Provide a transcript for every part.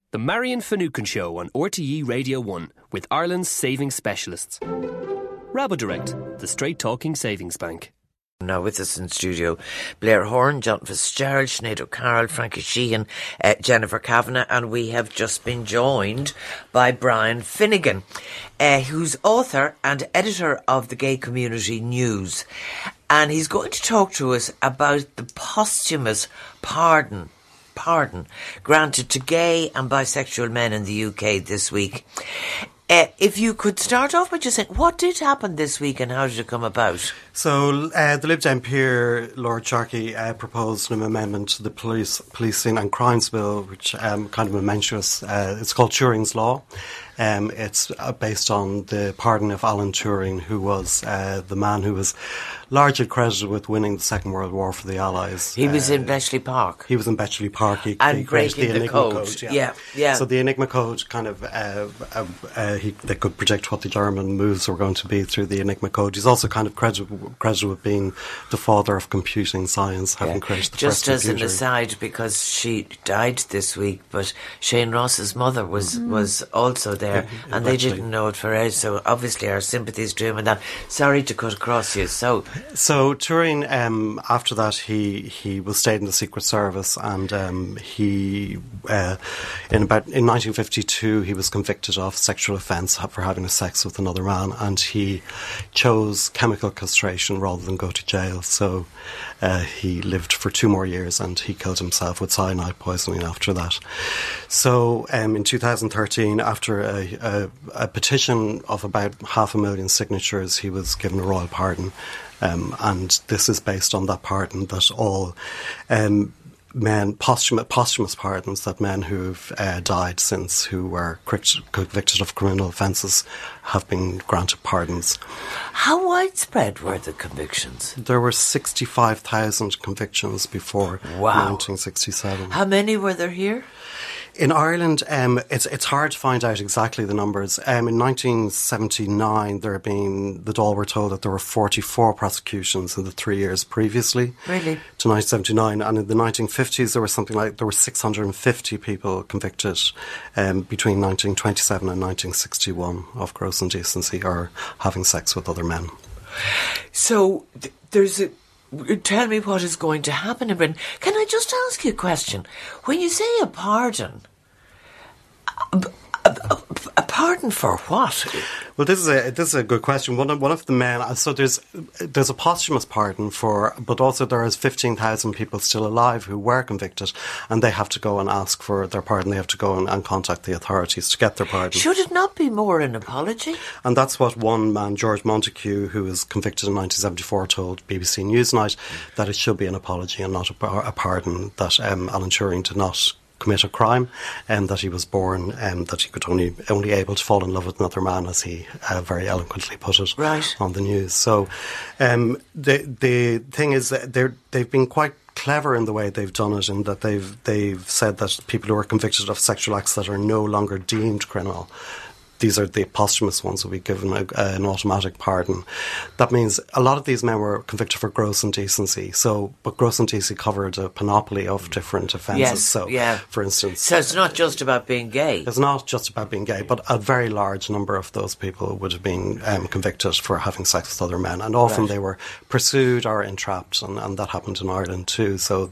The Marion Finucane Show on RTE Radio 1 with Ireland's savings specialists. Rabodirect, the straight-talking savings bank. Now with us in studio, Blair Horan, John Fitzgerald, Sinead O'Carroll, Frankie Sheehan, Jennifer Kavanagh, and we have just been joined by Brian Finnegan, who's author and editor of the Gay Community News. And he's going to talk to us about the posthumous pardon granted to gay and bisexual men in the UK this week. If you could start off by just saying, what did happen this week and how did it come about? So the Lib Dem peer, Lord Sharkey, proposed an amendment to the Policing and Crimes Bill, which kind of momentous. It's called Turing's Law. It's based on the pardon of Alan Turing, who was the man who was largely credited with winning the Second World War for the Allies. He was in Bletchley Park. He was in Bletchley Park. He breaking the Enigma code. Yeah. So the Enigma code kind of, they could predict what the German moves were going to be through the Enigma code. He's also kind of credited with being the father of computing science, having created the just first computer. Just as an aside, because she died this week, but Shane Ross's mother was also there, and they didn't know it for us, so obviously our sympathies to him and that. Sorry to cut across you. So Turing, after that, he was stayed in the Secret Service, and he in 1952 he was convicted of sexual offence for having sex with another man, and he chose chemical castration rather than go to jail. So he lived for 2 more years, and he killed himself with cyanide poisoning after that. So in 2013, after a petition of about 500,000 signatures, he was given a royal pardon. And this is based on that pardon that all men, posthumous pardons, that men who've died since, who were convicted of criminal offences, have been granted pardons. How widespread were the convictions? There were 65,000 convictions before 1967. How many were there here? In Ireland, it's hard to find out exactly the numbers. In 1979, the Dáil were told that there were 44 prosecutions in the 3 years previously. Really? To 1979. And in the 1950s, there were 650 people convicted between 1927 and 1961 of gross indecency or having sex with other men. So tell me what is going to happen in Britain. Can I just ask you a question? When you say a pardon, a pardon for what? Well, this is a good question. One of the men. So there's a posthumous pardon but also there is 15,000 people still alive who were convicted, and they have to go and ask for their pardon. They have to go and contact the authorities to get their pardon. Should it not be more an apology? And that's what one man, George Montague, who was convicted in 1974, told BBC Newsnight, that it should be an apology and not a pardon. That Alan Turing did not commit a crime, and that he was born, and that he could only able to fall in love with another man, as he very eloquently put it on the news. So the thing is that they've been quite clever in the way they've done it, in that they've said that people who are convicted of sexual acts that are no longer deemed criminal, these are the posthumous ones, will be given an automatic pardon. That means a lot of these men were convicted for gross indecency. But gross indecency covered a panoply of different offences. For instance, so it's not just about being gay. It's not just about being gay, but a very large number of those people would have been convicted for having sex with other men, and often they were pursued or entrapped, and that happened in Ireland too. So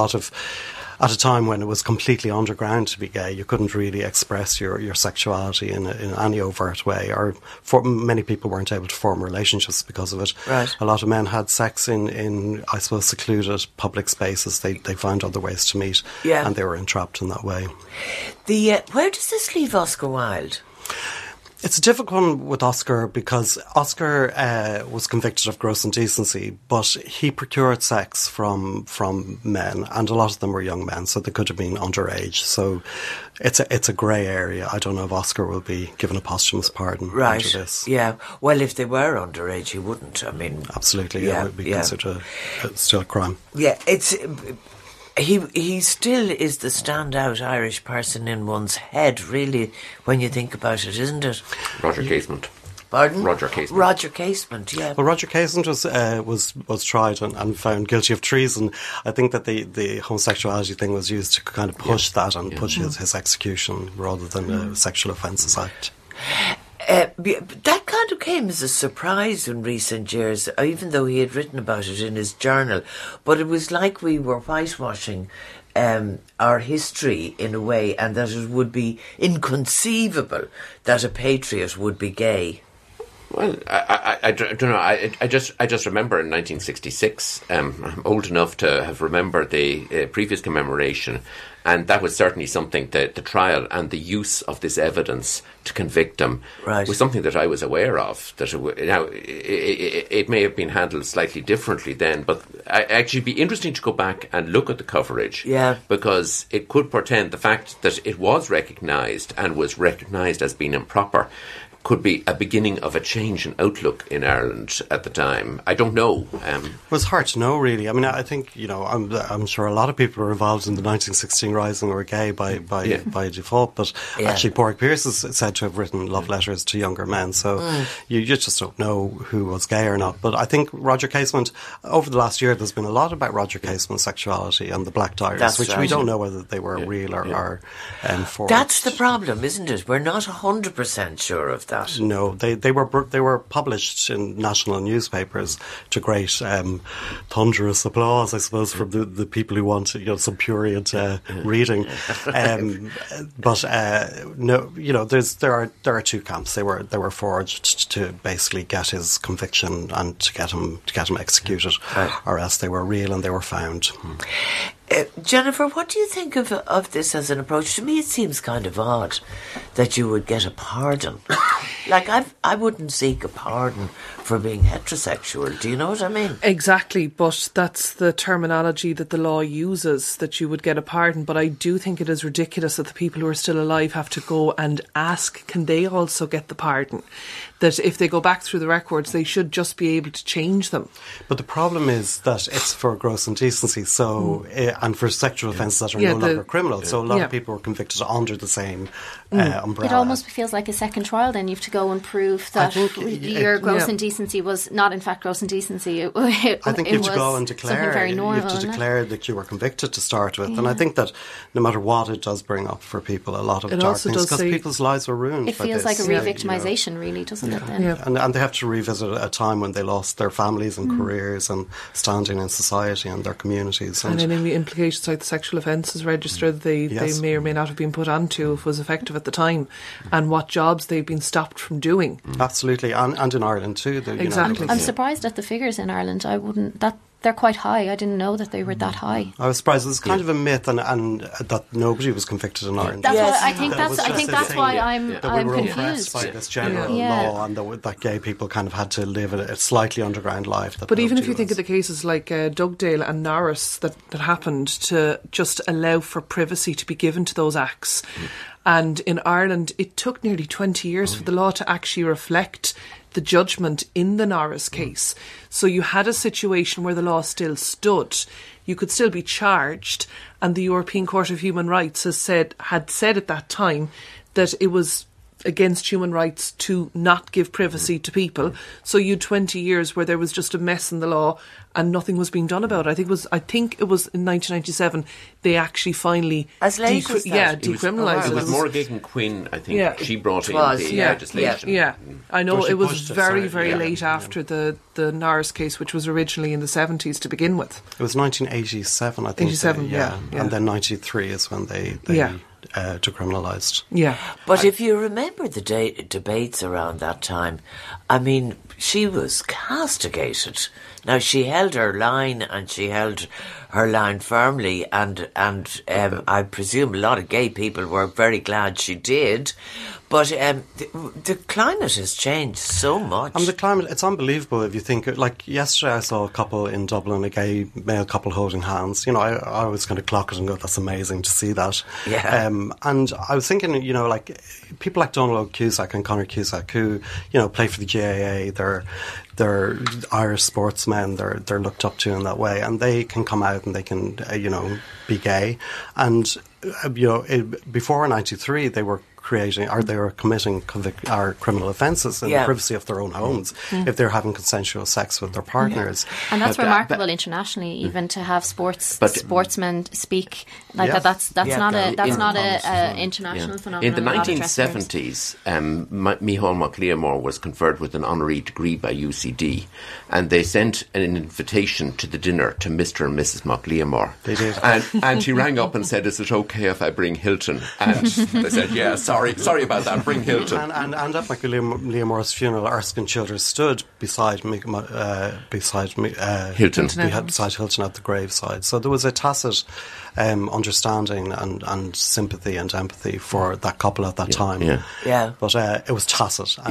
at a time when it was completely underground to be gay, you couldn't really express your sexuality in any overt way, or many people weren't able to form relationships because of it. Right. A lot of men had sex in I suppose, secluded public spaces. They found other ways to meet, and they were entrapped in that way. Where does this leave Oscar Wilde? It's a difficult one with Oscar, because Oscar was convicted of gross indecency, but he procured sex from men, and a lot of them were young men, so they could have been underage. So it's a grey area. I don't know if Oscar will be given a posthumous pardon after this. Yeah. Well, if they were underage, he wouldn't. I mean, absolutely. It would be considered still a crime. Yeah, it's. He still is the standout Irish person in one's head, really, when you think about it, isn't it? Roger Casement. Pardon? Roger Casement. Roger Casement, yeah. Well, Roger Casement was tried and found guilty of treason. I think that the homosexuality thing was used to kind of push that and push his execution rather than a Sexual Offences Act. That kind of came as a surprise in recent years, even though he had written about it in his journal. But it was like we were whitewashing our history in a way, and that it would be inconceivable that a patriot would be gay. Well, I don't know. I just remember in 1966. I'm old enough to have remembered the previous commemoration, and that was certainly something that the trial and the use of this evidence to convict him was something that I was aware of. That it may have been handled slightly differently then, but actually be interesting to go back and look at the coverage. Yeah. Because it could portend the fact that it was recognised and was recognised as being improper could be a beginning of a change in outlook in Ireland at the time. I don't know. It was hard to know, really. I mean, I think, I'm sure a lot of people were involved in the 1916 Rising were gay by default, but actually Pádraig Pearse is said to have written love letters to younger men, so you just don't know who was gay or not. But I think Roger Casement, over the last year, there's been a lot about Roger Casement's sexuality and the Black Diaries, which we don't know whether they were real or forged. That's the problem, isn't it? We're not 100% sure of that. No, they were published in national newspapers to great thunderous applause, I suppose, from the people who want some prurient reading. But no, there are two camps. They were forged to basically get his conviction and to get him executed, or else they were real and they were found. Jennifer, what do you think of this as an approach? To me, it seems kind of odd that you would get a pardon. Like, I wouldn't seek a pardon for being heterosexual. Do you know what I mean? Exactly, but that's the terminology that the law uses, that you would get a pardon. But I do think it is ridiculous that the people who are still alive have to go and ask, can they also get the pardon? That if they go back through the records, they should just be able to change them. But the problem is that it's for gross indecency, so and for sexual offences that are no longer criminal. So a lot of people were convicted under the same umbrella. It almost feels like a second trial. Then you have to go and prove that your gross indecency was not, in fact, gross indecency. I think you have to go and declare. Very normal, you have to declare that you were convicted to start with, and I think that no matter what, it does bring up for people a lot of dark things because people's lives were ruined. It feels like a re-victimisation, really, doesn't it? Then, and they have to revisit a time when they lost their families and careers and standing in society and their communities. And any implications like the sexual offences register they may or may not have been put onto if it was effective at the time, and what jobs they've been stopped from doing. Absolutely, and in Ireland too. Exactly. I'm surprised at the figures in Ireland. They're quite high. I didn't know that they were that high. I was surprised. It's kind of a myth, and that nobody was convicted in Ireland. I think that's why I'm confused by this general law, and that gay people kind of had to live a slightly underground life. But even if you think of the cases like Dugdale and Norris that happened to just allow for privacy to be given to those acts. And in Ireland, it took nearly 20 years for the law to actually reflect the judgment in the Norris case. So you had a situation where the law still stood. You could still be charged, and the European Court of Human Rights had said at that time that it was against human rights to not give privacy to people. So you had 20 years where there was just a mess in the law and nothing was being done about it. I think it was in 1997 they actually finally decriminalised it. It was Morgan Quinn, I think. Yeah. She brought in the legislation. Yeah. I know it was very late after the Norris case, which was originally in the 70s to begin with. It was 1987, I think. 87, And then 93 is when they decriminalised. Yeah. But if you remember the debates around that time, I mean, she was castigated. Now, she held her line, and she held her line firmly, and I presume a lot of gay people were very glad she did. But the climate has changed so much. And the climate, it's unbelievable if you think, like yesterday I saw a couple in Dublin, a gay male couple holding hands. I always kind of clock it and go, that's amazing to see that. Yeah. And I was thinking, like people like Donald Cusack and Conor Cusack who, play for the GAA, they're Irish sportsmen, they're looked up to in that way, and they can come out and they can, be gay. And, before 93, they were creating, or they were committing criminal offences in the privacy of their own homes if they're having consensual sex with their partners. And that's remarkable internationally, even to have sportsmen speak like that. That's not an international phenomenon. In the 1970s, Micheál Mac Liammóir was conferred with an honorary degree by UCD, and they sent an invitation to the dinner to Mr. and Mrs. Mac Liammóir. They did. And he rang up and said, "Is it okay if I bring Hilton?" And they said, "Yeah, sorry about that, bring Hilton." And at Mac Liammór's funeral, Erskine Childers stood beside Hilton. Beside Hilton at the graveside. So there was a tacit understanding and sympathy and empathy for that couple at that time. Yeah. But it was tacit. But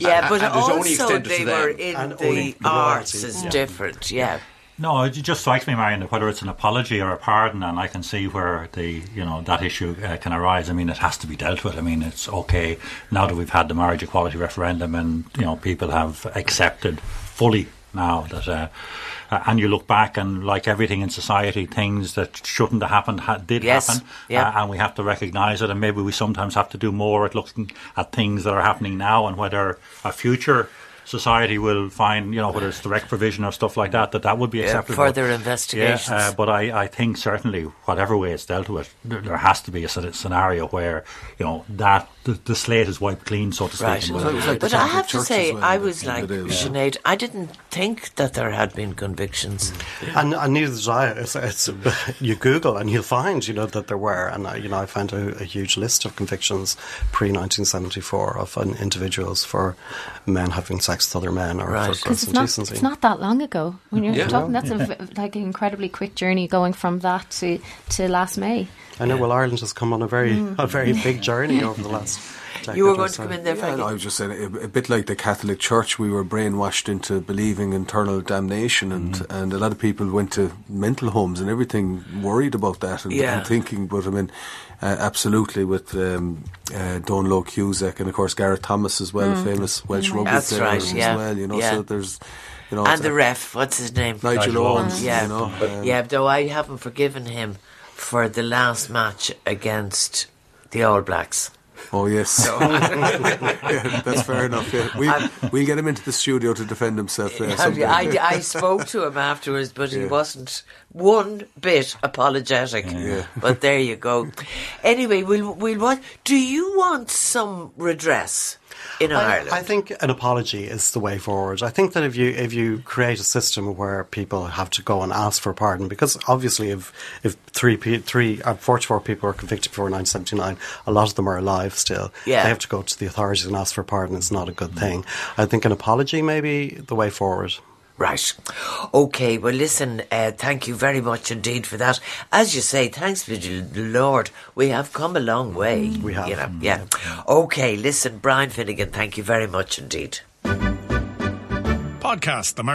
also they were in the arts is different. Yeah. No, it just strikes me, Marion, that whether it's an apology or a pardon, and I can see where that issue can arise. I mean, it has to be dealt with. I mean, it's okay now that we've had the marriage equality referendum, and people have accepted fully now that. And you look back, and like everything in society, things that shouldn't have happened did happen, and we have to recognise it. And maybe we sometimes have to do more at looking at things that are happening now, and whether a future society will find, whether it's direct provision or stuff like that would be acceptable. Further investigations. But I think certainly, whatever way it's dealt with, there has to be a scenario where, that the slate is wiped clean, so to speak. Right. But I have to say, I was like Sinead, I didn't think that there had been convictions. And neither did I. It's you Google and you'll find, that there were. And, I found a huge list of convictions pre-1974 of individuals for men having sex with other men or for gross indecency. It's not that long ago. When you're talking, that's an incredibly quick journey going from that to last May. I know. Well, Ireland has come on a very big journey over the last decade. You were going to come in there, Frankie? I was just saying, a bit like the Catholic Church, we were brainwashed into believing in eternal damnation, and a lot of people went to mental homes and everything, worried about that and thinking. But I mean, absolutely, with Donlow Cusack and of course Gareth Thomas as well, famous Welsh rugby player as well. So there's. And the ref, what's his name? Nigel Owens. Though I haven't forgiven him for the last match against the All Blacks. Oh yes, that's fair enough. Yeah. We'll get him into the studio to defend himself. I spoke to him afterwards, but he wasn't one bit apologetic. But there you go. Anyway, we'll do you want some redress in Ireland? I think an apology is the way forward. I think that if you create a system where people have to go and ask for pardon, because obviously if 44 people were convicted before 1979, a lot of them are alive still. They have to go to the authorities and ask for pardon. It's not a good thing. I think an apology may be the way forward. Right. Okay, well listen, thank you very much indeed for that. As you say, thanks be to the Lord, we have come a long way. We have. Okay, listen, Brian Finnegan, thank you very much indeed. Podcast